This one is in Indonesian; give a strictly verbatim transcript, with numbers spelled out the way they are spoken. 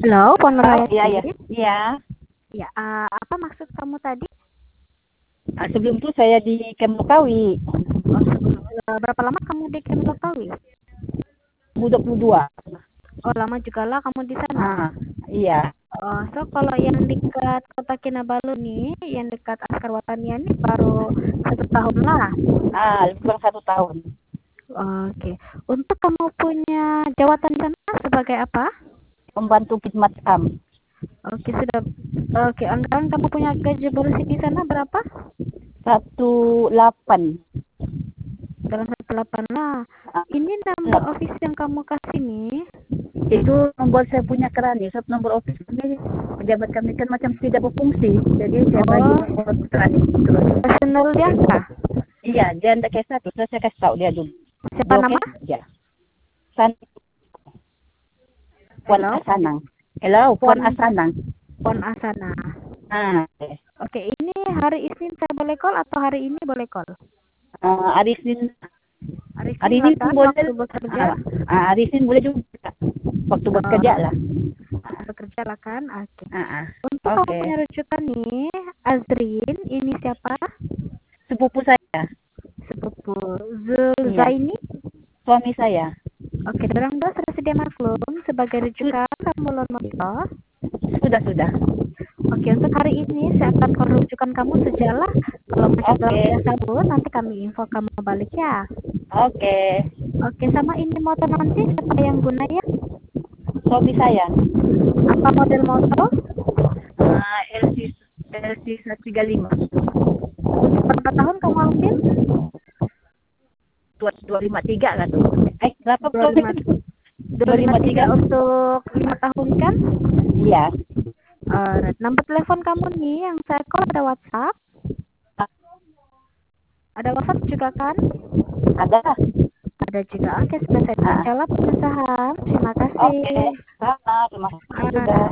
Halo, Pon Halo, iya, iya. Nurhayati. Iya. Ya, ah, apa maksud kamu tadi? Ah, sebelum itu saya di Kemlokawi, Oh, sebelum, eh, berapa lama kamu di Kemlokawi? dua puluh dua. Oh, lama juga lah kamu di sana. Ah, iya. Oh, so kalau yang dekat Kota Kinabalu nih, yang dekat Askar Watania nih baru satu tahun lah. Ah, lebih kurang satu tahun. Oke, untuk kamu punya jawatan di sana sebagai apa? Pembantu khidmat am. Oke, sudah. Oke, anggaran kamu punya gaji bersih di sana berapa? Satu delapan. Dalam satu delapan lah. Ah, Ini number office yang kamu kasih nih. itu membuat saya punya kerani. Sebab nomor office kami, pejabat kami kan macam tidak berfungsi. Jadi saya bagi Oh, nomor kerani terus. personal dia kah? Iya, dia tidak kayak satu. Terus saya kasih tahu dia dulu. Siapa Dia nama? oke? Ya. San Puan Hello? Asanang. Hello, Puan Puan Asanang. Puan Asana. Ah, Oke, ini hari Isnin saya boleh call atau hari ini boleh call? uh, hari Senin. Hari Hari Isnin ini lah pun kan boleh. waktu bekerja. Ah, ah, hari Senin boleh juga. Waktu bekerja Oh, lah. waktu bekerja lah kan. Oke. Ah, ah. Untuk Oke. kamu punya rujukan nih, Azrin, ini siapa? Sepupu saya. Sepupu Iya. Zulzaini. Suami saya. Oke, dorong dos sedia maklum sebagai rujukan kamu lon motor. Sudah, sudah. Oke, untuk hari ini saya akan merujukan kamu sejalah. Kalau masih belum Oke. bisa sambut, nanti kami info kamu balik ya. Oke. Oke, sama ini motor nanti siapa yang guna ya? Suami saya. Apa model motor? Ah, L C L C seratus tiga puluh lima. Untuk berapa tahun kamu ambil? dua dua lima tiga kan tuh. Eh, berapa dua puluh lima dua puluh lima tiga untuk lima tahun kan? Iya. Alright, nomor telepon kamu nih yang saya call ada WhatsApp? Ada WhatsApp juga kan? Ada. Ada juga. Oke, sudah saya Ah. jawab pemesahan. Terima kasih. Oke. Sama, terima kasih juga.